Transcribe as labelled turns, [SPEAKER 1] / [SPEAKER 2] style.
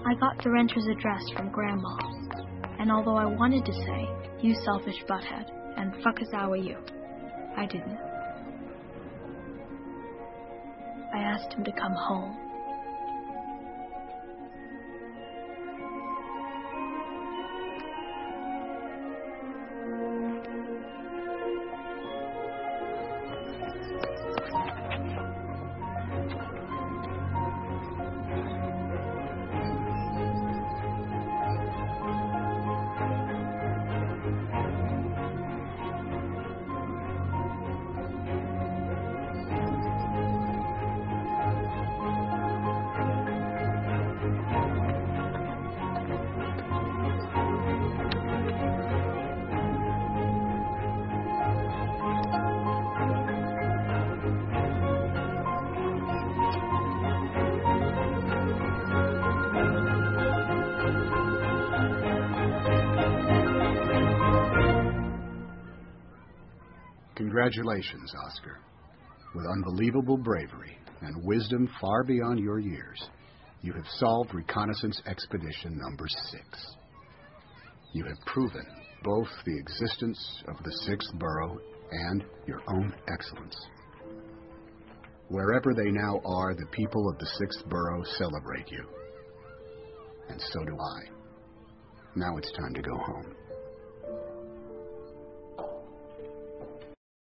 [SPEAKER 1] I got Dorentra's address from Grandma, and although I wanted to say, "You selfish butthead," and "Fuckazowa you," I didn't. I asked him to come home.
[SPEAKER 2] Congratulations, Oscar. With unbelievable bravery and wisdom far beyond your years, you have solved Reconnaissance Expedition number 6. You have proven both the existence of the 6th Borough and your own excellence. Wherever they now are, the people of the 6th Borough celebrate you. And so do I. Now it's time to go home.